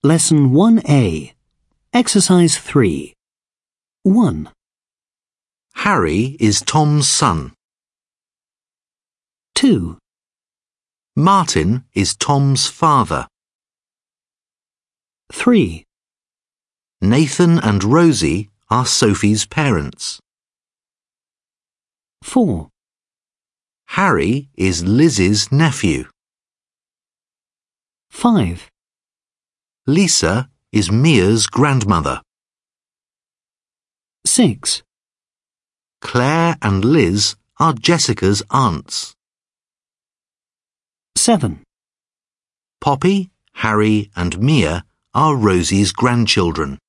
Lesson 1A. Exercise 3. 1. Harry is Tom's son. 2. Martin is Tom's father. 3. Nathan and Rosie are Sophie's parents. 4. Harry is Liz's nephew. 5. Lisa is Mia's grandmother. 6. Claire and Liz are Jessica's aunts. 7. Poppy, Harry and Mia are Rosie's grandchildren.